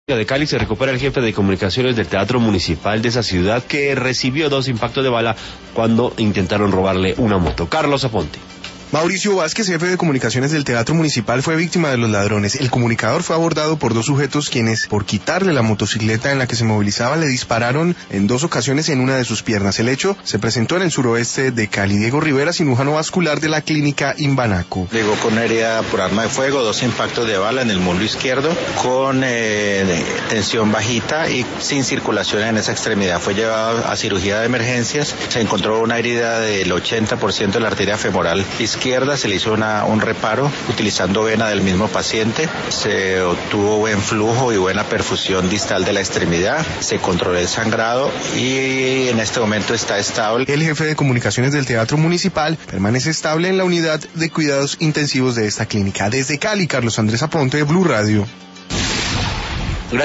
De Cali se recupera el jefe de comunicaciones del Teatro Municipal de esa ciudad que recibió 2 impactos de bala cuando intentaron robarle una moto. Carlos Aponte. Mauricio Vázquez, jefe de comunicaciones del Teatro Municipal, fue víctima de los ladrones. El comunicador fue abordado por 2 sujetos quienes, por quitarle la motocicleta en la que se movilizaba, le dispararon en 2 ocasiones en una de sus piernas. El hecho se presentó en el suroeste de Cali. Diego Rivera, cirujano vascular de la clínica Imbanaco. Llegó con una herida por arma de fuego, 2 impactos de bala en el muslo izquierdo, con tensión bajita y sin circulación en esa extremidad. Fue llevado a cirugía de emergencias. Se encontró una herida del 80% de la arteria femoral izquierda, se le hizo un reparo utilizando vena del mismo paciente, se obtuvo buen flujo y buena perfusión distal de la extremidad, se controló el sangrado y en este momento está estable. El jefe de comunicaciones del Teatro Municipal permanece estable en la unidad de cuidados intensivos de esta clínica. Desde Cali, Carlos Andrés Aponte, Blue Radio.